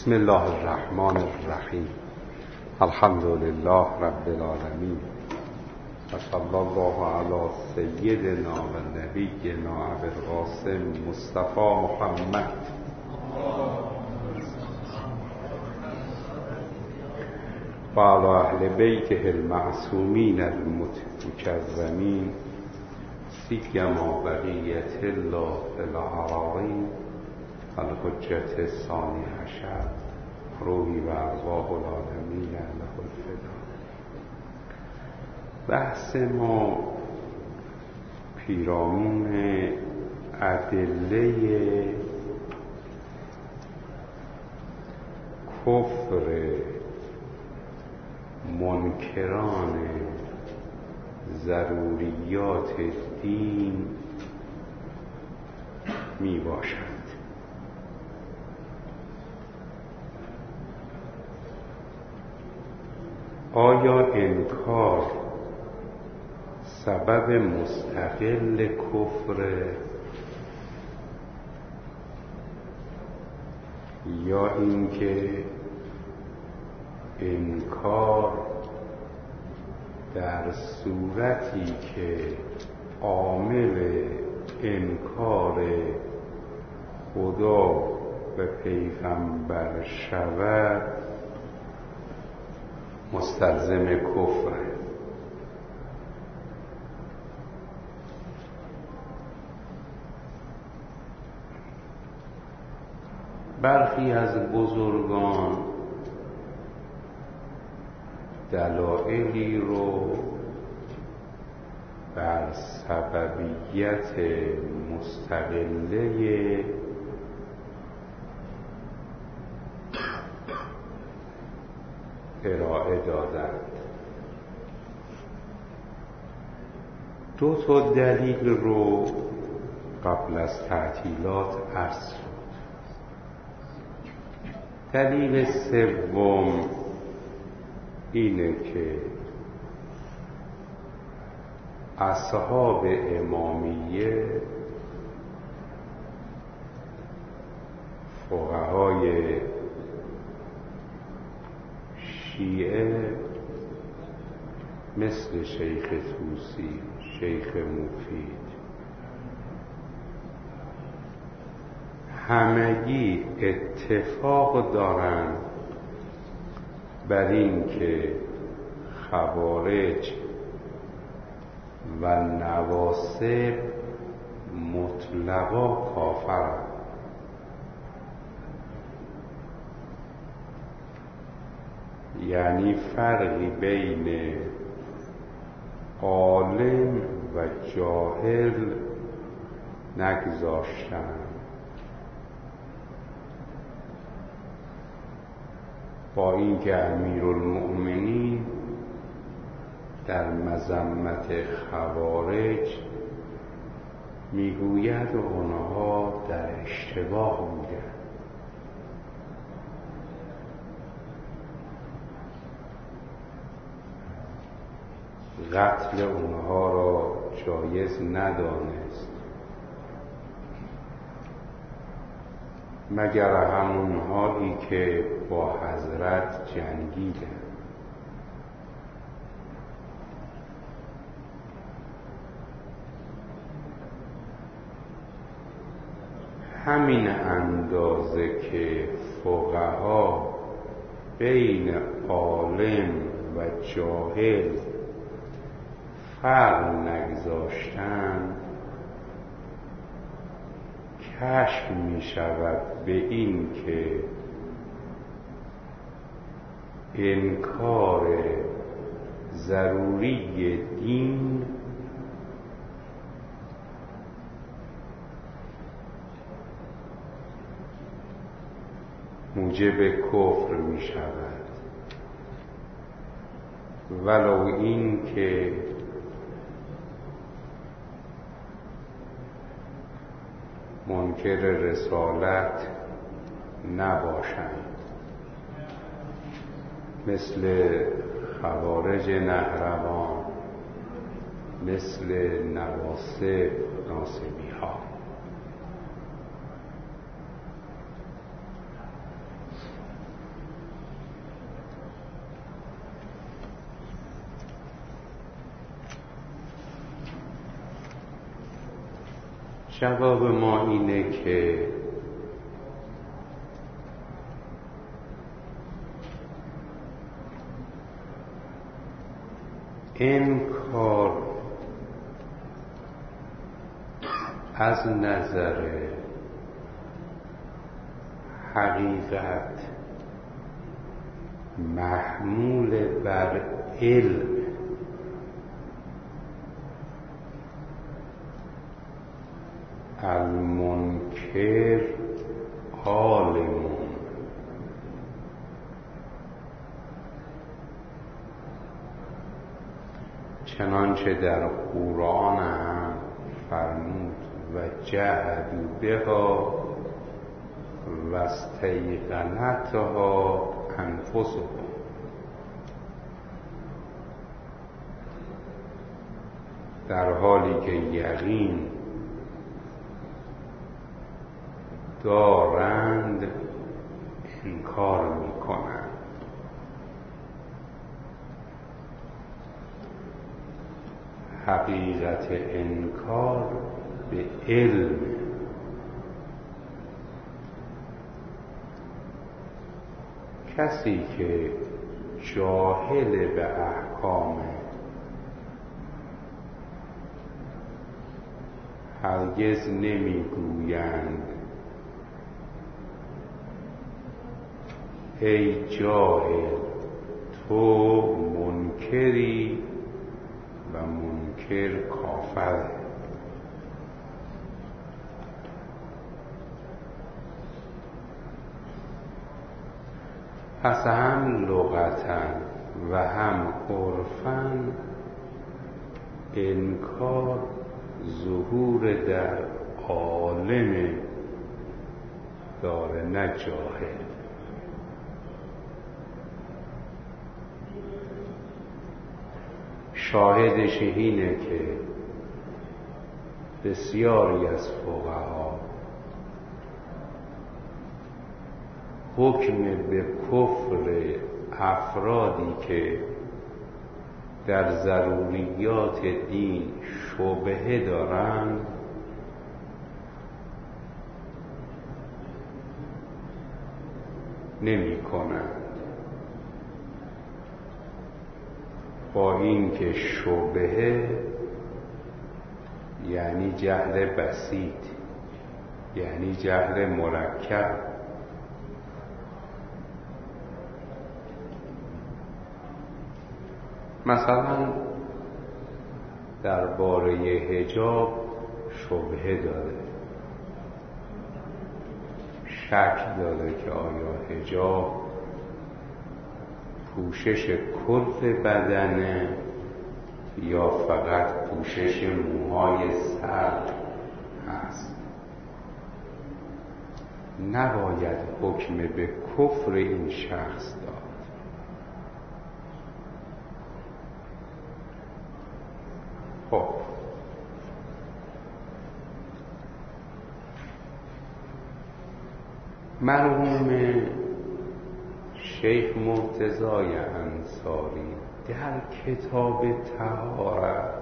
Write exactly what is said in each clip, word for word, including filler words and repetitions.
بسم الله الرحمن الرحیم. الحمد لله رب العالمین و صلی الله علی سیدنا و نبینا ابوالقاسم مصطفی محمد و علی اهل بیته المعصومین المکرمین سیما بقیة الله فی الأراضین الحجة الثانی عشر روحی و ارواح العالمین له الفدا. بحث ما پیرامون ادله کفر منکران ضروریات دین می باشد. آیا انکار سبب مستقل کفر یا اینکه انکار در صورتی که عامل انکار خدا و پیغمبر شود مستلزم کفر؟ برخی از بزرگان دلایلی رو بر سببیت مستقله ارائه دادند. دو تا دلیل رو قبل از تعطیلات عرض شد. دلیل سوم اینه که اصحاب امامیه فقهای شیعه مثل شیخ طوسی، شیخ مفید، همگی اتفاق دارند بر این که خوارج و نواصب مطلقا کافرند. یعنی فرقی بین عالم و جاهل نگذاشتند. با اینکه امیرالمؤمنین در مذمت خوارج میگوید اونها در اشتباه بودند. قتل اونها را جایز ندانست مگر همونهایی که با حضرت جنگیدند. همین اندازه که فقها بین عالم و جاهل فرق نگذاشتند، کشف می شود به این که انکار ضروری دین موجب کفر می شود، ولو این که منکر رسالت نباشند، مثل خوارج نهروان، مثل نواصب ناصبی ها. جواب ما اینه که انکار از نظر حقیقت محمول بر علم المنکر عالمون، چنانچه در قرآن هم فرمود و جهدوا بها و استیقنتها انفسهم، در حالی که یقین دارند انکار میکنند. حقیقت انکار به علم، کسی که جاهل به احکام هرگز نمیگویند ای جاهل تو منکری و منکر کافر. پس هم لغتا و هم عرفاً انکار ظهور در عالم داره، نه جاهل. شاهدش اینه که بسیاری از فقها حکم به کفر افرادی که در ضروریات دین شبهه دارند نمی کنند، با این که شبهه یعنی جهل بسیط، یعنی جهل مرکب. مثلا درباره حجاب شبهه داره، شک داره که آیا حجاب پوشش کل بدنه یا فقط پوشش موهای سر هست. نباید حکم به کفر این شخص داد. خب مرحوم شیخ مرتضای انصاری در کتاب طهارت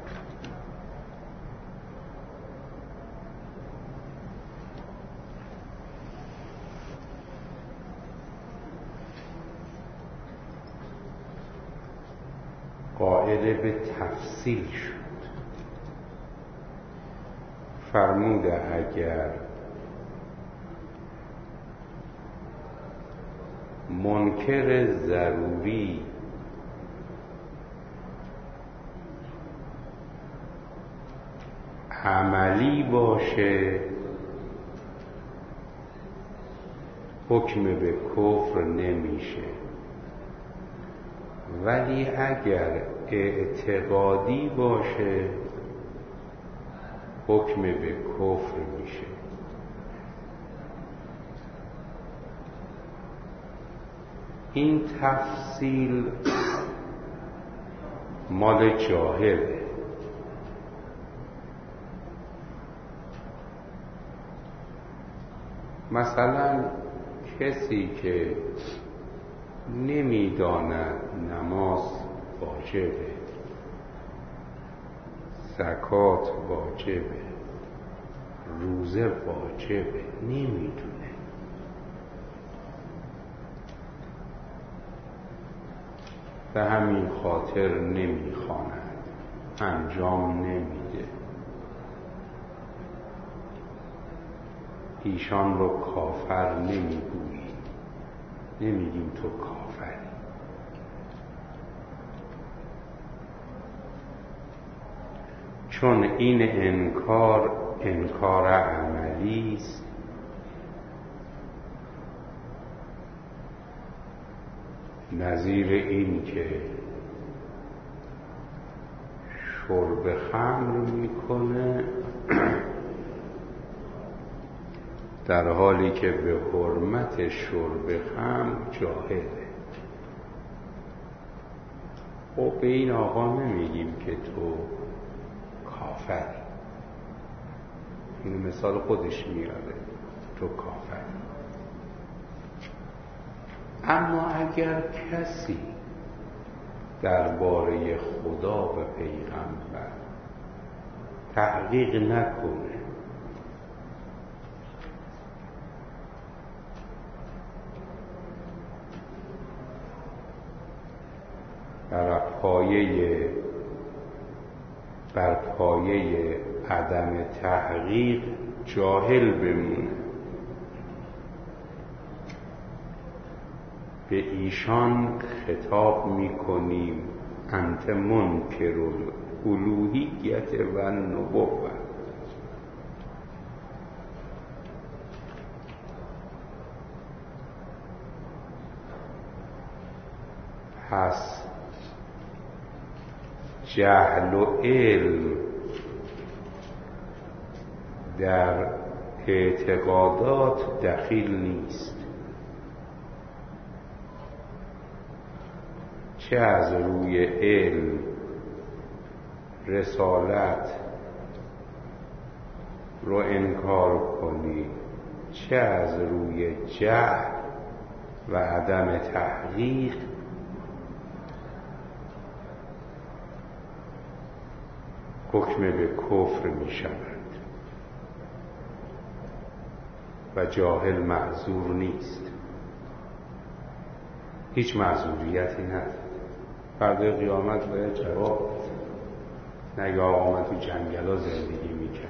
قائل به تفصیل شد. فرموده اگر منکر ضروری عملی باشه حکم به کفر نمیشه، ولی اگر اعتقادی باشه حکم به کفر میشه. این تفصیل مال جاهله. مثلا کسی که نمیداند نماز واجبه، زکات واجبه، روزه واجبه نمیدونه. به همین خاطر نمیخواند، انجام نمیده. ایشان رو کافر نمیگویی، نمیگیم تو کافری. چون این انکار انکار عملی است، نظیر این که شرب خمر میکنه در حالی که به حرمت شرب خمر جاهله. خب به این آقا نمیگیم که تو کافری، این مثال خودش میاره، تو کافری. اما اگر کسی درباره خدا و پیغمبر تحقیق نکنه، بر پایه بر پایه عدم تحقیق جاهل بمونه، به ایشان خطاب میکنیم انت منکر الالوهیت و النبوة. پس جهل و علم در اعتقادات دخیل نیست، چه از روی علم رسالت رو انکار کنی، چه از روی جهل و عدم تحقیق حکم به کفر می شود. و جاهل معذور نیست، هیچ معذوریتی نداره. فردا قیامت باید جواب نگه آقا من تو جنگل ها زندگی میکردم.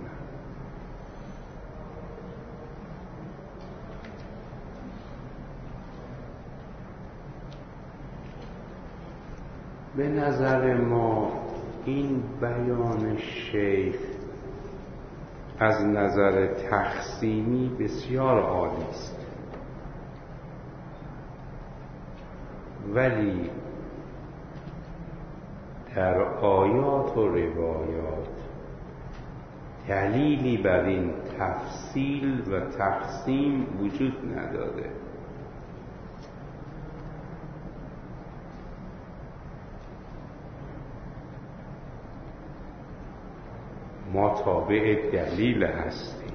به نظر ما این بیان شیخ از نظر تقسیمی بسیار عالی است، ولی در آیات و روایات دلیلی بر این تفصیل و تقسیم وجود نداره. ما تابع دلیل هستیم.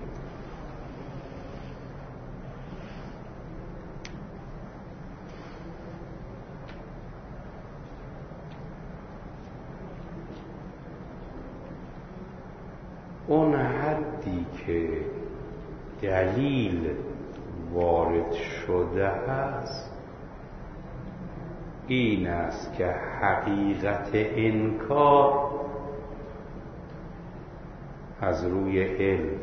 اون حدی که دلیل وارد شده است این است که حقیقت انکار از روی علم،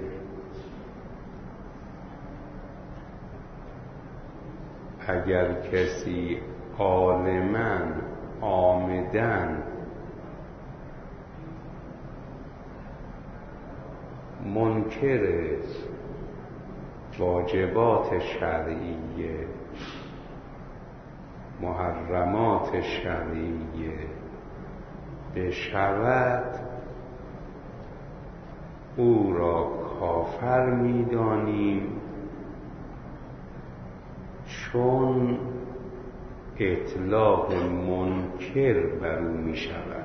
اگر کسی عالماً عامداً منکر واجبات شرعیه، محرمات شرعیه بشود، او را کافر می‌دانیم، چون اطلاق منکر بر او می‌شود.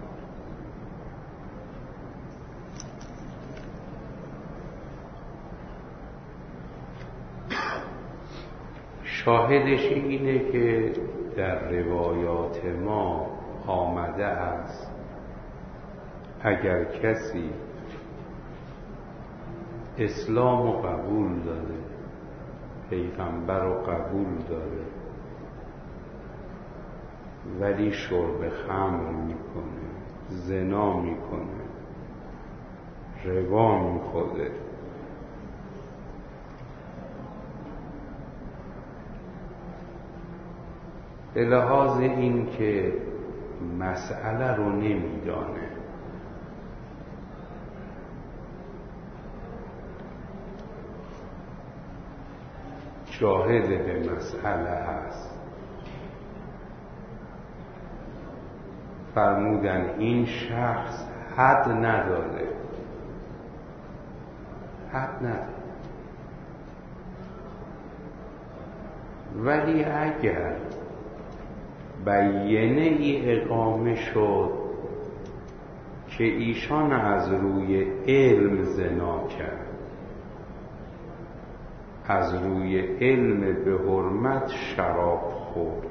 شاهدش اینه که در روایات ما آمده است اگر کسی اسلام رو قبول داره، پیغمبر رو قبول داره، ولی شرب خمر میکنه، زنا میکنه، ربا میخوره. به لحاظ این که مسئله رو نمیدانه، جاهل به مسئله هست. فرمودن این شخص حد نداره، حد نداره، ولی اگر بیینه ای اقامه شد که ایشان از روی علم زنا کرد، از روی علم به حرمت شراب خورد،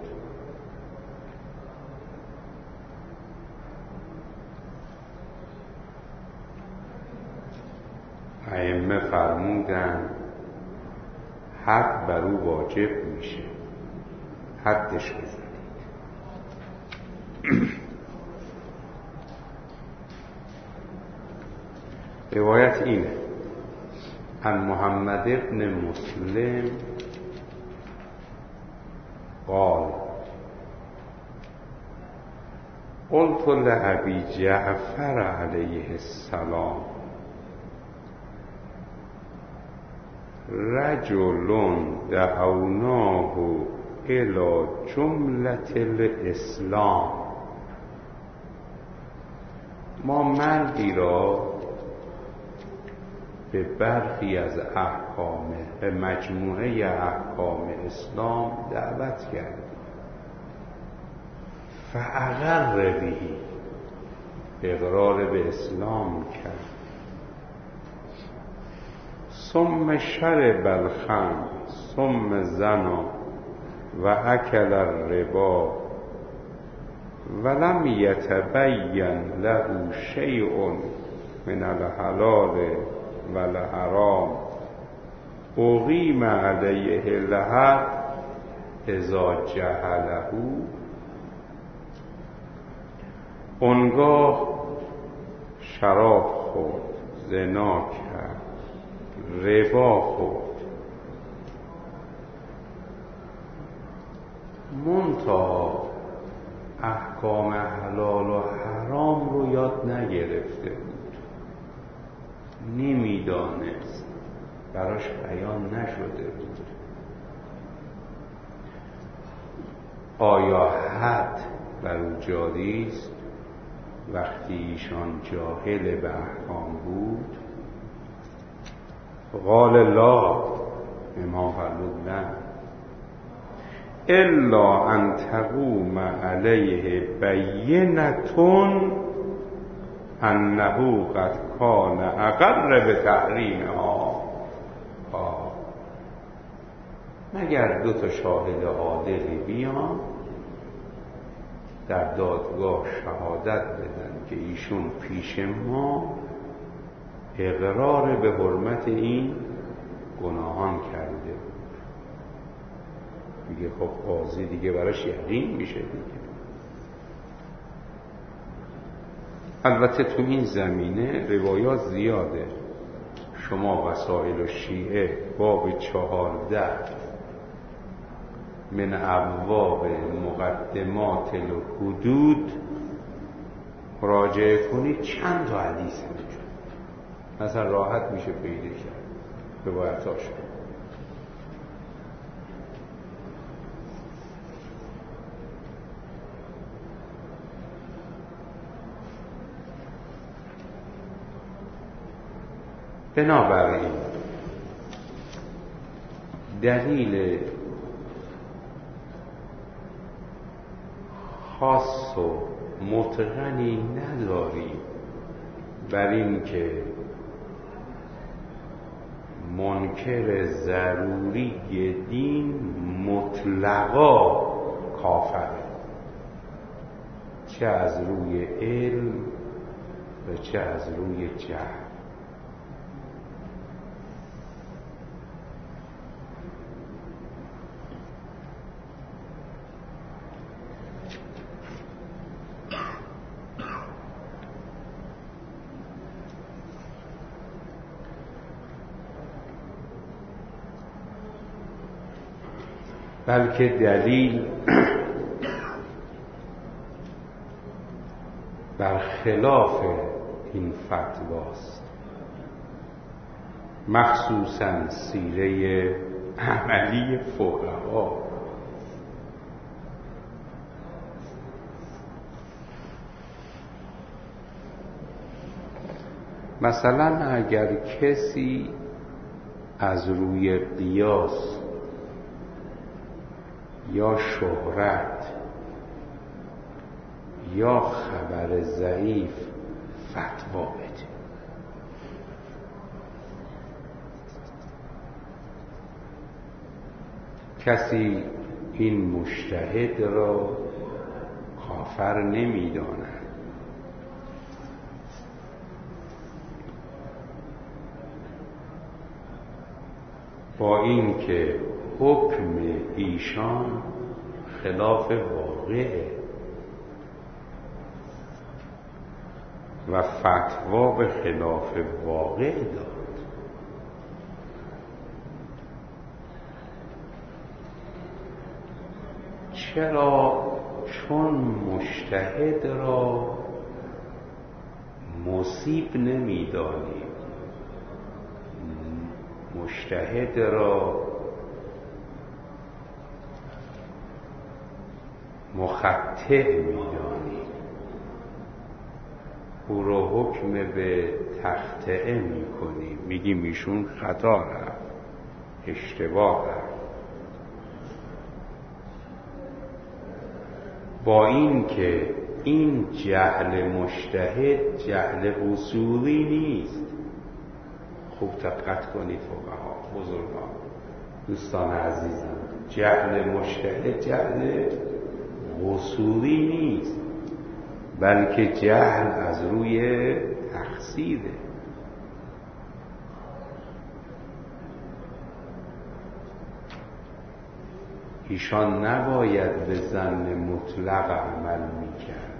ائمه فرمودن حد بر او واجب میشه، حدش بزنید. روایت اینه عن محمد ابن مسلم قال قلت لأبي جعفر علیه السلام رجل دعوناه الى جملة الاسلام، ما مردی را به برخی از احکام، به مجموعه احکام اسلام دعوت کردیم، فاقر بهی، اقرار به اسلام کرد، ثم شرب الخمر ثم زنا و اکل الربا ولم یتبین له شیء من الحلال و الحرام اقیم علیه الحد اذا جهله، اونگاه شراب خورد، زنا کرد، ربا خورد، منتها احکام حلال و حرام رو یاد نگرفته بود، نمیدانست، براش بیان نشده بود. آیا حد بر او جاری است وقتی ایشان جاهل به احکام بود؟ قال لا، امام فرمود نه، الا ان تقوم علیه بینتون انه قد کان اقر به تحریمها، مگر دو تا شاهد عادلی بیان در دادگاه شهادت بدن که ایشون پیش ما اقرار به حرمت این گناهان کرده. میگه خب قاضی دیگه براش یقین میشه دیگه. البته تو این زمینه روایات زیاده، شما وسائل الشیعه باب چهارده من ابواب مقدمات الحدود مراجعه کنید، چند تا حدیث میشه، مثلا راحت میشه پیدا کرد روایتاش. بنابراین دلیل خاص و متقنی نداری بر این که منکر ضروری دین مطلقا کافر، چه از روی علم و چه از روی جهل. بلکه دلیل برخلاف این فتواست، مخصوصاً سیره عملی فقها. مثلا اگر کسی از روی قیاس یا شهرت یا خبر ضعیف فتوا بده، کسی این مجتهد را کافر نمی‌داند. با این که حکم ایشان خلاف واقعه و فتوا به خلاف واقع داد. چرا؟ چون مجتهد را مصیب نمی‌دانیم، مجتهد را مخطئ می‌دانیم، او را حکم به تخطئه می‌کنیم، میگیم ایشون خطا رفت، اشتباه رفت. با این که این جهل مجتهد جهل اصولی نیست. خوب دقت کنید فقها، بزرگان، دوستان عزیزم، جهل مجتهد جهل اصولی نیست، بلکه جهل از روی تقصیره. ایشان نباید به ظن مطلق عمل میکرد.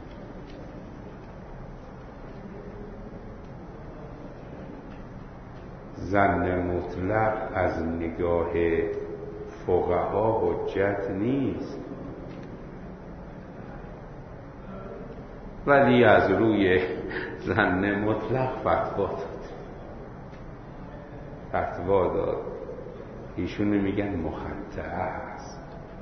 ظن مطلق از نگاه فقها حجت نیست، ولی از روی ظن مطلق فتوا داد فتوا داد ایشون میگن مخطئ است.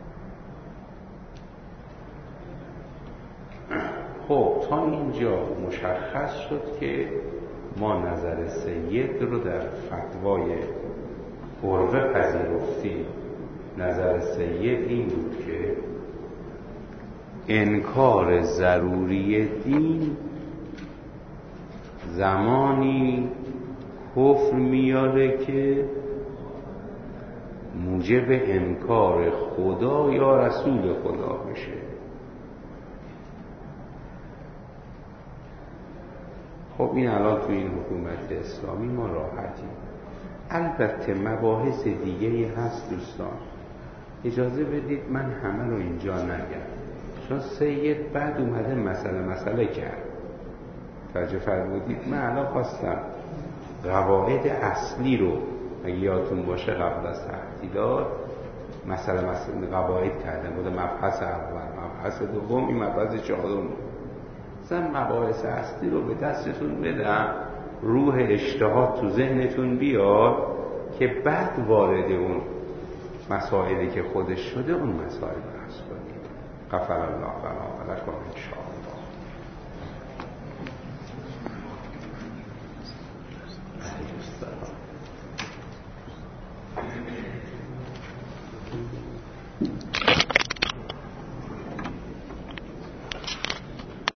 خب تا اینجا مشخص شد که ما نظر سید رو در فتوای عروه پذیرفتیم. نظر سید این بود که انکار ضروری دین زمانی کفر میاره که موجب انکار خدا یا رسول خدا بشه. خب این الان تو این حکومت اسلامی ما راحتیم. البته مباحث دیگه هست دوستان، اجازه بدید من همه رو اینجا نگم، چون سید بعد اومده مسئله مسئله کرد. توجه فرمودید؟ من الان خواستم قواعد اصلی رو اگه یادتون باشه قبل از تعطیلات مسئله مسئله قواعد کردم، بود مبحث اول، مبحث دوم، این مبحث چهارم. مثلا مباحث اصلی رو به دستتون بدم، روح اجتهاد تو ذهنتون بیاد که بعد وارد اون مسائلی که خودش شده اون مسائل رو حل کنید. غفر الله لنا و لکم ان شاء الله.